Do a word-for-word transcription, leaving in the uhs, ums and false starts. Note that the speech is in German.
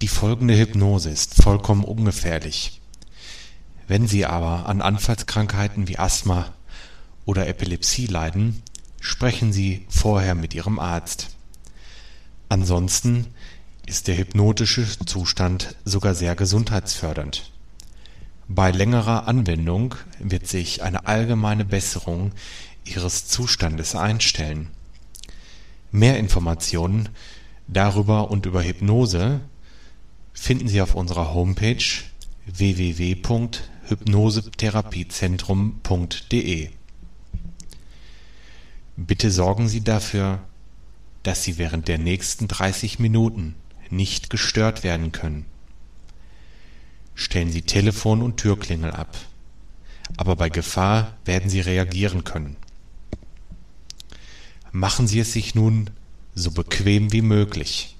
Die folgende Hypnose ist vollkommen ungefährlich. Wenn Sie aber an Anfallskrankheiten wie Asthma oder Epilepsie leiden, sprechen Sie vorher mit Ihrem Arzt. Ansonsten ist der hypnotische Zustand sogar sehr gesundheitsfördernd. Bei längerer Anwendung wird sich eine allgemeine Besserung Ihres Zustandes einstellen. Mehr Informationen darüber und über Hypnose finden Sie auf unserer Homepage w w w punkt hypnosetherapiezentrum punkt de. Bitte sorgen Sie dafür, dass Sie während der nächsten dreißig Minuten nicht gestört werden können. Stellen Sie Telefon und Türklingel ab, aber bei Gefahr werden Sie reagieren können. Machen Sie es sich nun so bequem wie möglich.